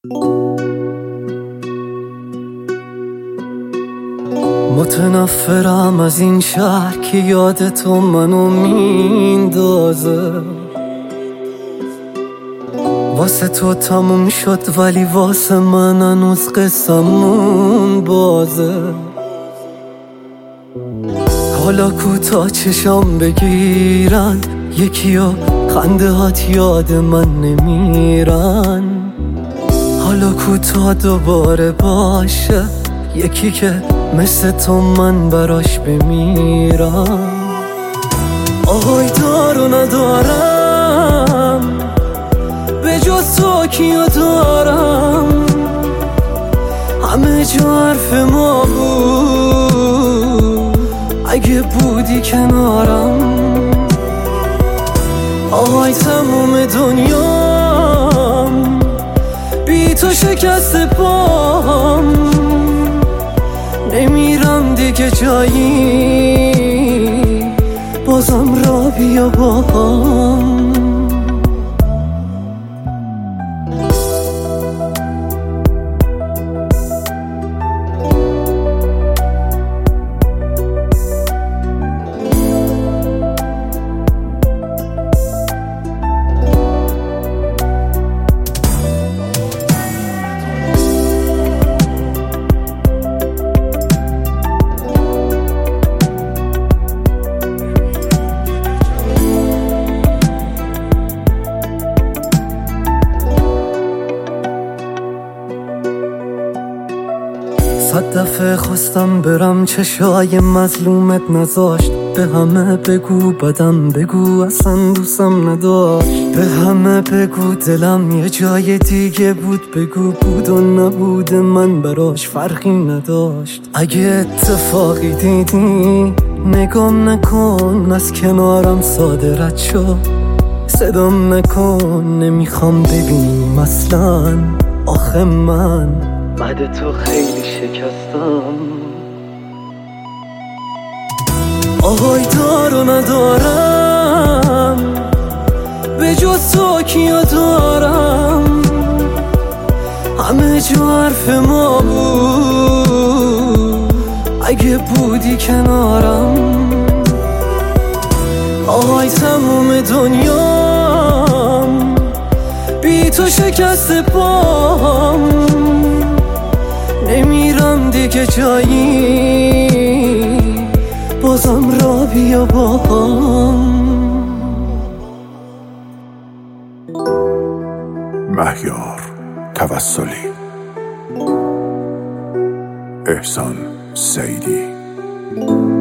متنفرم از این شهر که یاد تو منو میندازه. واسه تو تموم شد ولی واسه من هنوز قصمون بازه. حالا کوتا چشام بگیرن یکیا خنده هات یاد من نمیرن. حالا کوتا دوباره باشه یکی که مثل تو من براش بمیرم. آهای دارو ندارم به جز تو کیو دارم. همه جا حرف ما بود اگه بودی کنارم. آهای تموم دنیام بی تو شکست پام. نمیرم دیگه جایی بازم را بیا با هم. صد دفعه خواستم برم چشای مظلومت نذاشت. به همه بگو بدم بگو اصلا دوستم نداشت. به همه بگو دلم یه جای دیگه بود. بگو بود و نبود من براش فرقی نداشت. اگه اتفاقی دیدی نگام نکن از کنارم ساده رد شو. صدام نکن نمیخوام ببینیم اصلا. آخه من بعد تو خیلی شکستم. آهای دارو ندارم به جز تو کیو دارم. همه جا حرف ما بود اگه بودی کنارم. آهای تموم دنیام بی تو شکست پام. نمیرم دیگه جایی بازم را بیا با هم. مهیار توسلی، احسان سعیدی.